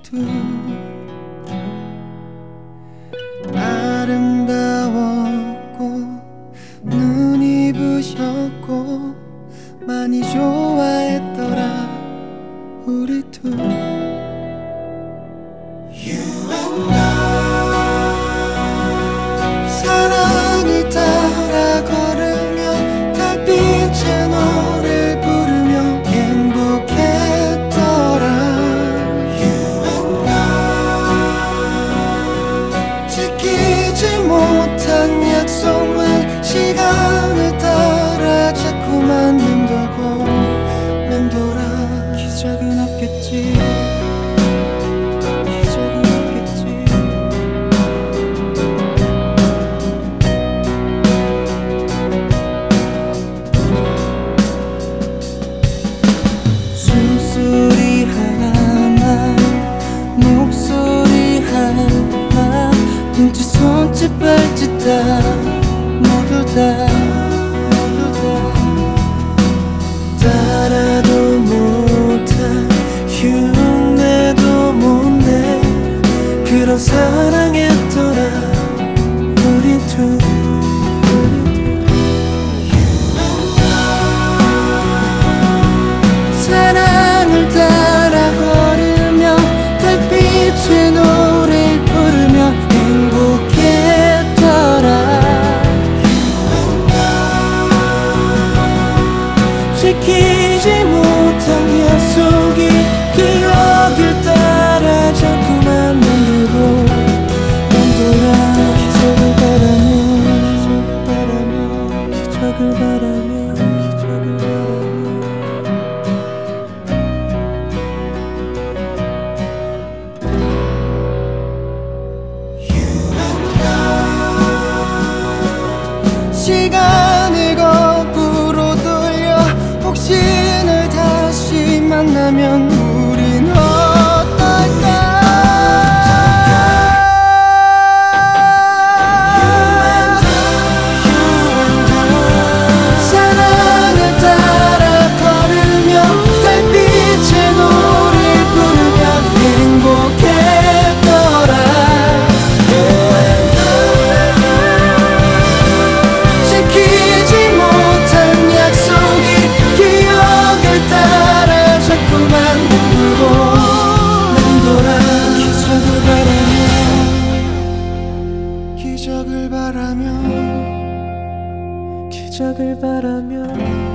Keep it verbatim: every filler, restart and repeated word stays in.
우리도 아름다웠고 눈이 부셨고 많이 좋아했더라 우리도. 사랑을 따라 걸으며 달빛의 노래 부르며 행복했더라. 지키지 못한 약속만 시간을 따라 자꾸만 맴돌고 맴돌아. 기적은 없겠지, 기적은 없겠지. 숨소리 하나 목소리 하나 눈짓 손짓 발짓 다 모두 다 모두 다 따라도 못한 흉내도 못 내 그런 사랑했더라 우리 둘. 사랑을 따라 걸으며 달빛의 노래 부르며 행복했더라. 지키지 못한 약속이 기억을 따라 자꾸만 맴돌고 맴돌아. 기적을 바라며 기적을 바라며 기적을 바라며 시간을 거꾸로 돌려 혹시 널 다시 만나면 우린 어떨까. 사랑을 따라 걸으며 달빛의 노래 부르며 행복했더라. 지키지 못한 약속이 기억을 따라 자꾸만 맴돌고 맴돌아. 기적을 바라며 기적을 바라며 기적을 바라며